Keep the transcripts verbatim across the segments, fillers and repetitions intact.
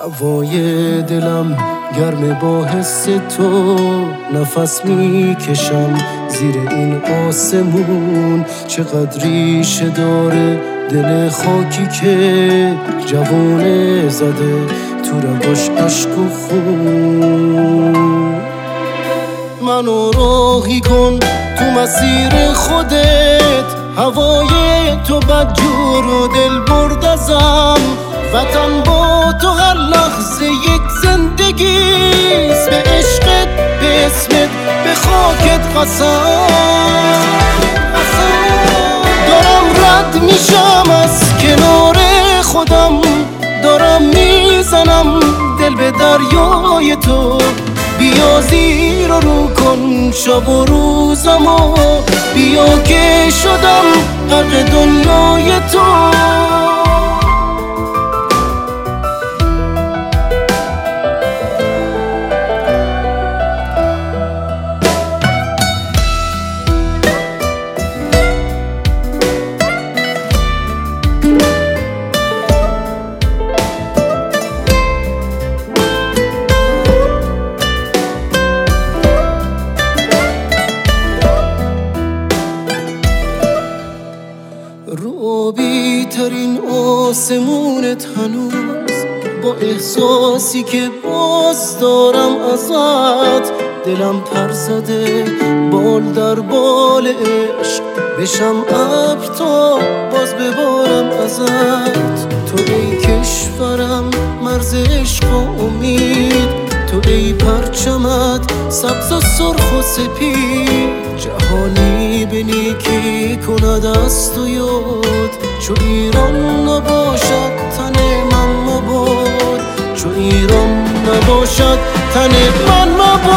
هوای دلم گرم با حس تو، نفس میکشم زیر این آسمون. چقدر ریشه داره دل خاکی که جوونه زده تو رگاش عشق و خون. منو راهی کن تو مسیر خودت، هوای تو بدجور و دل برد ازم. وطن با تو هر لحظه یک زندگیست، به عشقت، به اسمت، به خاکت قسم. دارم رد میشم از کنار خودم، دارم میزنم دل به دریای تو. بیا زیر و رو کن شب و روزمو، بیا که شدم غرق دنیای تو. رو بیترین آسمونت هنوز، با احساسی که باز دارم ازت. دلم پر زده بال در بال عشق، بشم ابر تا باز ببارم ازت. تو ای کشورم مرز عشق و امید، تو ای پرچمت سبز و سرخ و سپید. جهانی به نیکی کند از تو یاد، چو ایران نباشد تن من مباد، چو ایران نباشد تن من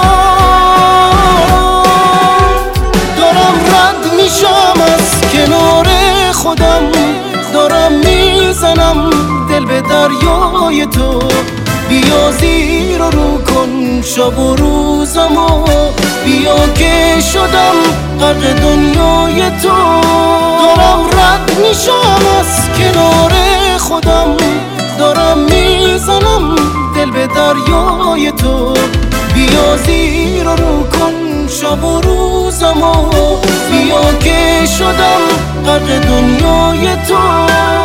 مباد. دارم رد میشم از کنار خودم، دارم میزنم دل به دریای تو. بیا زیر و رو کن شب و روزمو، بیا که شدم غرق دنیای تو. دارم رد میشم از کنار خودم، دارم میزنم دل به دریای تو. بیا زیر و رو کن شب و روزمو، بیا که شدم غرق دنیای تو.